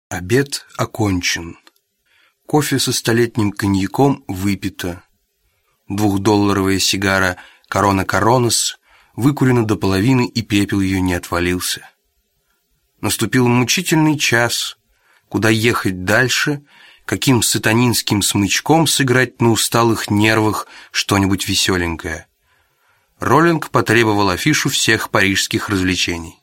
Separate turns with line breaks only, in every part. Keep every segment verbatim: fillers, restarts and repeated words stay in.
Обед окончен. Кофе со столетним коньяком выпито. Двухдолларовая сигара «Корона Коронас» выкурена до половины, и пепел ее не отвалился. Наступил мучительный час, куда ехать дальше, каким сатанинским смычком сыграть на усталых нервах что-нибудь веселенькое. Роллинг потребовал афишу всех парижских развлечений.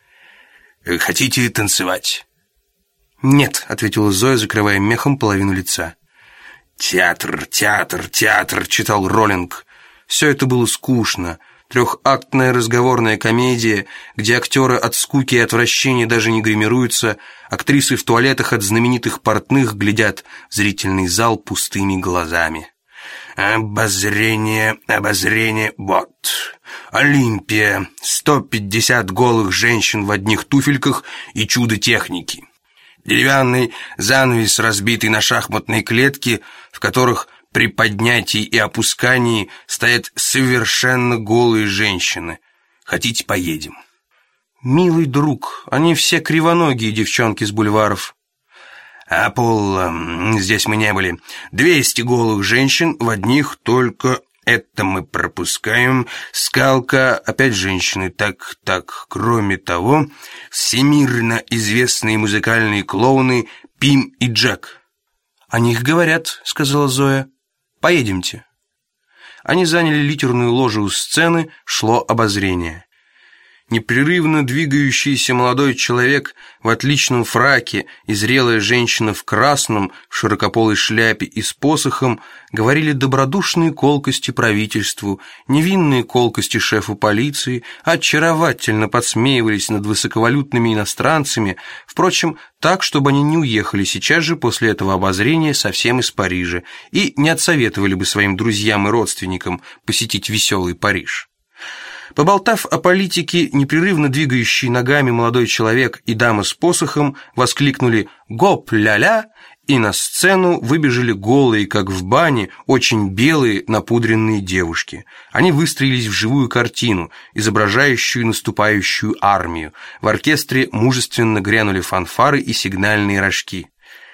«Хотите танцевать?» «Нет», — ответила Зоя, закрывая мехом половину лица. «Театр, театр, театр», — читал Роллинг. Все это было скучно. Трехактная разговорная комедия, где актеры от скуки и отвращения даже не гримируются, актрисы в туалетах от знаменитых портных глядят в зрительный зал пустыми глазами. Обозрение, обозрение, вот. Олимпия, сто пятьдесят голых женщин в одних туфельках и чудо техники. Деревянный занавес, разбитый на шахматные клетки, в которых при поднятии и опускании стоят совершенно голые женщины. Хотите, поедем? Милый друг, они все кривоногие девчонки с бульваров. Аполло, здесь мы не были. Двести голых женщин в одних только... Это мы пропускаем. Скалка, опять женщины. Так, так, кроме того, всемирно известные музыкальные клоуны Пим и Джек. О них говорят, сказала Зоя. Поедемте. Они заняли литерную ложу у сцены, шло обозрение. Непрерывно двигающийся молодой человек в отличном фраке и зрелая женщина в красном, в широкополой шляпе и с посохом говорили добродушные колкости правительству, невинные колкости шефу полиции, очаровательно подсмеивались над высоковалютными иностранцами, впрочем, так, чтобы они не уехали сейчас же после этого обозрения совсем из Парижа и не отсоветовали бы своим друзьям и родственникам посетить веселый Париж. Поболтав о политике, непрерывно двигающий ногами молодой человек и дама с посохом воскликнули «Гоп-ля-ля!» и на сцену выбежали голые, как в бане, очень белые напудренные девушки. Они выстроились в живую картину, изображающую наступающую армию. В оркестре мужественно грянули фанфары и сигнальные рожки.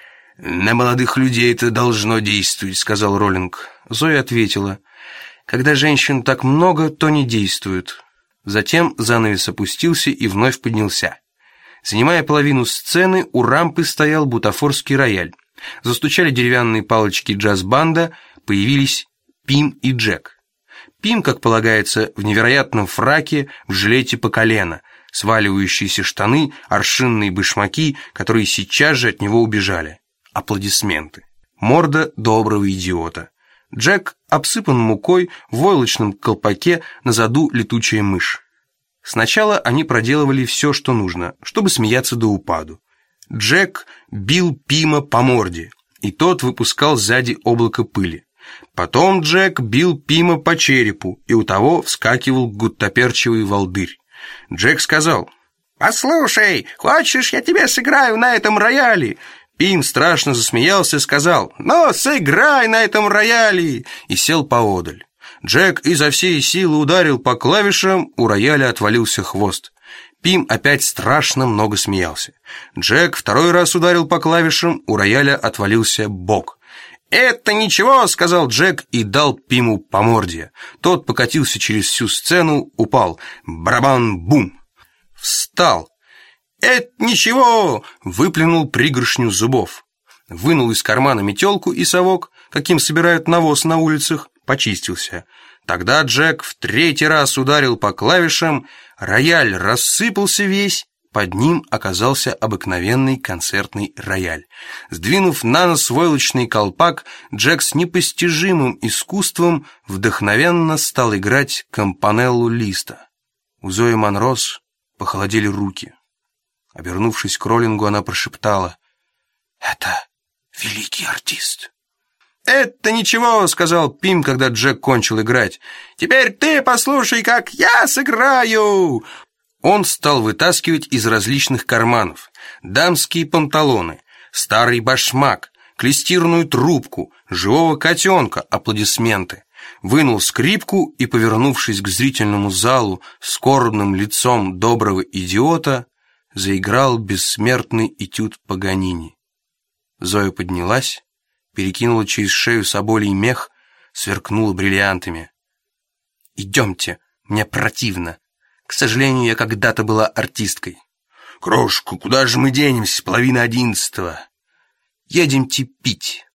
«На молодых людей это должно действовать», — сказал Роллинг. Зоя ответила: «Когда женщин так много, то не действуют». Затем занавес опустился и вновь поднялся. Занимая половину сцены, у рампы стоял бутафорский рояль. Застучали деревянные палочки джаз-банда, появились Пим и Джек. Пим, как полагается, в невероятном фраке, в жилете по колено, сваливающиеся штаны, аршинные башмаки, которые сейчас же от него убежали. Аплодисменты. Морда доброго идиота. Джек обсыпан мукой, в войлочном колпаке, на заду летучая мышь. Сначала они проделывали все, что нужно, чтобы смеяться до упаду. Джек бил Пима по морде, и тот выпускал сзади облако пыли. Потом Джек бил Пима по черепу, и у того вскакивал гуттаперчевый волдырь. Джек сказал: «Послушай, хочешь, я тебе сыграю на этом рояле?» Пим страшно засмеялся и сказал: «Ну, сыграй на этом рояле!» и сел поодаль. Джек изо всей силы ударил по клавишам, у рояля отвалился хвост. Пим опять страшно много смеялся. Джек второй раз ударил по клавишам, у рояля отвалился бок. «Это ничего», — сказал Джек и дал Пиму по морде. Тот покатился через всю сцену, упал. Барабан-бум! Встал. «Это ничего!» — выплюнул пригоршню зубов. Вынул из кармана метелку и совок, каким собирают навоз на улицах, почистился. Тогда Джек в третий раз ударил по клавишам, рояль рассыпался весь, под ним оказался обыкновенный концертный рояль. Сдвинув на нос войлочный колпак, Джек с непостижимым искусством вдохновенно стал играть кампанеллу Листа. У Зои Монрос похолодели руки. Обернувшись к Роллингу, она прошептала: «Это великий артист». «Это ничего», — сказал Пим, когда Джек кончил играть. «Теперь ты послушай, как я сыграю». Он стал вытаскивать из различных карманов дамские панталоны, старый башмак, клестирную трубку, живого котенка, аплодисменты. Вынул скрипку и, повернувшись к зрительному залу скорбным лицом доброго идиота, заиграл бессмертный этюд Паганини. Зоя поднялась, перекинула через шею соболий мех, сверкнула бриллиантами. «Идемте, мне противно. К сожалению, я когда-то была артисткой». «Крошка, куда же мы денемся? Половина одиннадцатого». «Едемте пить».